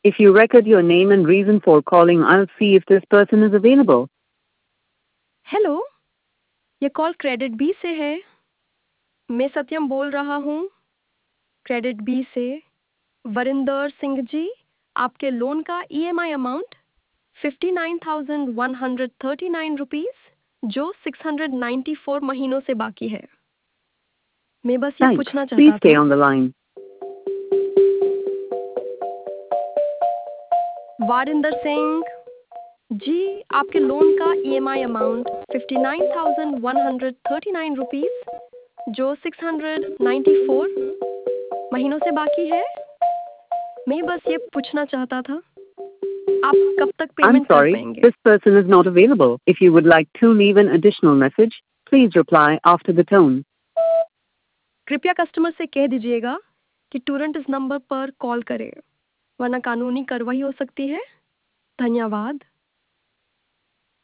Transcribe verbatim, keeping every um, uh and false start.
If you record your name and reason for calling, I'll see if this person is available. Hello, ये call CreditBee से है। मैं सत्यम बोल रहा हूँ। क्रेडिट बी से वरिंदर सिंह जी, आपके लोन का EMI amount fifty nine thousand one hundred thirty nine rupees जो सिक्स हंड्रेड नाइन्टी फोर महीनों से बाकी है। मैं बस ये Thanks. पूछना Please चाहता stay था। on the line. वारिंदर Singh ji, आपके लोन का EMI amount fifty nine thousand one hundred thirty nine rupees जो सिक्स हंड्रेड नाइन्टी फोर महीनों से बाकी है। मैं बस ये पूछना चाहता था, आप कब तक I'm पेमेंट कर sorry, पाएंगे? this person is not available. If you would like to leave an additional message, please reply after the tone. कृपया कस्टमर से कह दीजिएगा कि तुरंत इस नंबर पर कॉल करें, वरना कानूनी कार्रवाई हो सकती है। धन्यवाद।